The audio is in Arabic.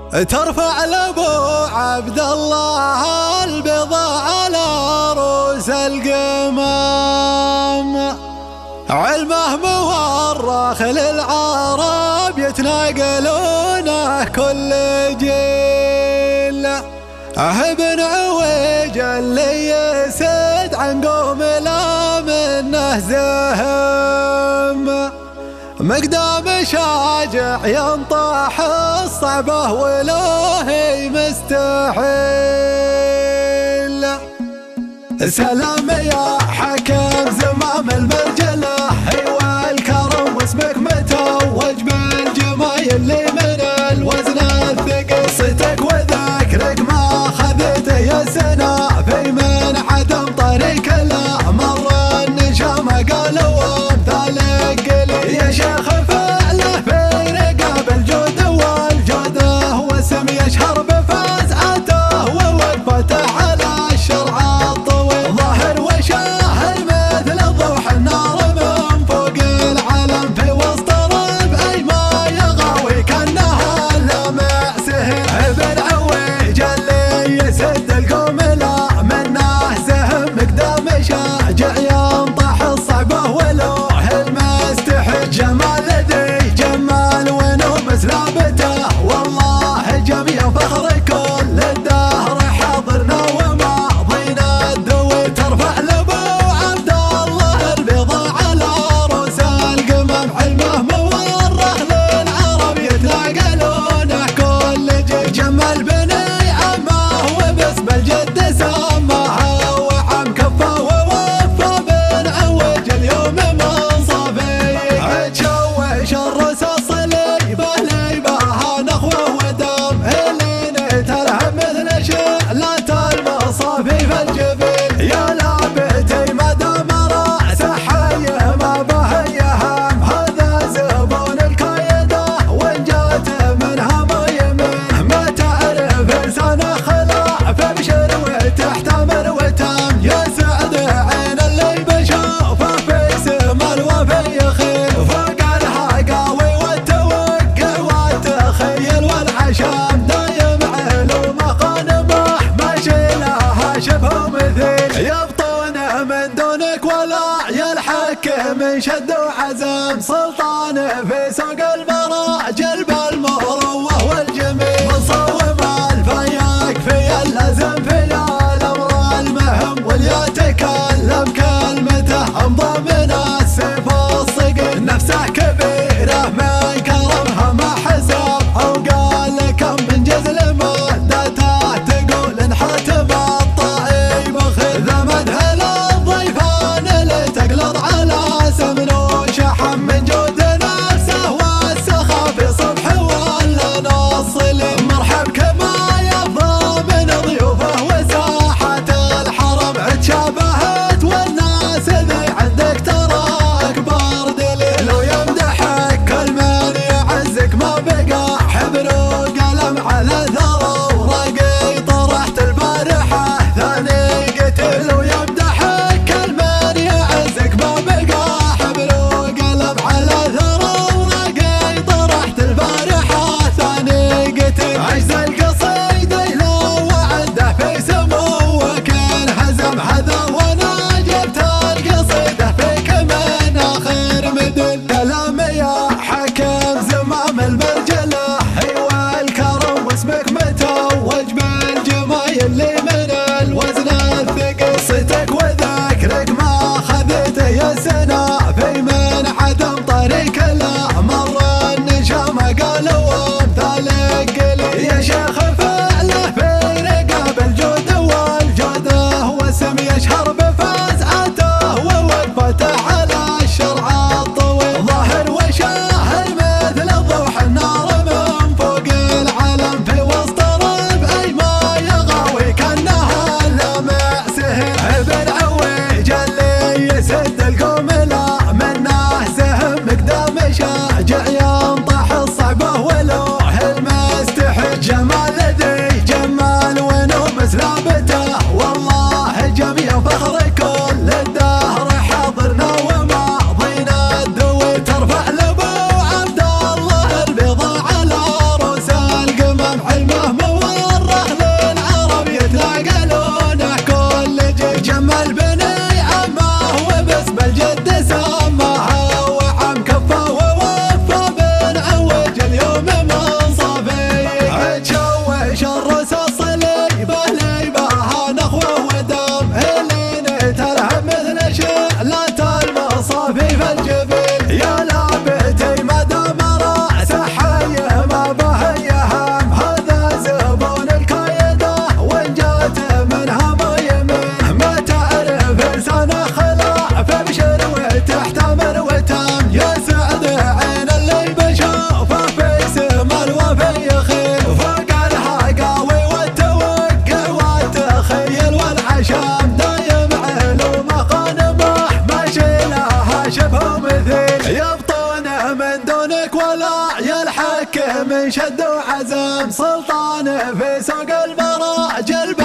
ترفع لابو عبد الله البضاع على روس القمام، علمه مورخ للعرب يتناقلونه كل جيل. ابن عويج اللي يسد عن قوم لا منه زهم، مقدام شاجع ينطح الصعبه ولوه مستحيل. سلام يا حكم زمام المرجله والكرم، واسمك متوج بالجمايل اللي من الوزن الثقيل. صيتك وذكرك ما خذته يا سنا في من عدم طريق لا مر النشام قالوا امثالك قليل. يا شيخ فعله في رقاب الجود والجوده، واسم يشهر بفزعته ووقفته على الشرع الطويل. ظاهر وشاهد مثل ضوح النار من فوق العلم، في وسط ربعي ما يغاوي كانها لمع سهل. ابن عويج اللي يسد القوم لا منه سهم، مقدام شاجع ينطح الصعبه ولوح المستحيل. جمال لدي جمال ونوم سلابته، والله جميع فخر كل الدهر حاضرنا وماضينا الدوي. ترفع لابو عبد الله البضاع على روس القمم، علمه مورخ للعرب يتناقلونه كل جيل. جمال بني عمه وباسم الجد سماها وعم كفه ووفى بن عويج اليوم منصفيه. تشوش الرصاص ليبه ليبها نخوه ودم، اللي تلهب مثل شعلة المصافي في الجبين. يا لعبتي ما دام راسه حي ما به يهم، هذا زبون الكايده وان جات منها ما يمين. ما تعرف انسان خلاف ابشر وتحتمل وتم، يا سعد عين اللي بشوفه في سما الوفي يخيل. فوق الهقاوي والتوقع والتخيل والعشام، دايم علوم خانمه ماشي لها شبه مثيل. يبطون من دونك ولا يلحك من شد وعزم، سلطان في سوق المراجل بالمروه والجميل. مصوم الفياك في اللازم في الامر المهم، واليتكلم كلمته امضى من السيف الصقيل. نفسه كبيره من كرمها ما حسب، او قال كم من جزل مدته تقول انحتم الطائي بخيل. ذمدها للضيفان اللي تقلط على سمن وشحم، من جود نفسه شد وعزم سلطانه في سوق البراجل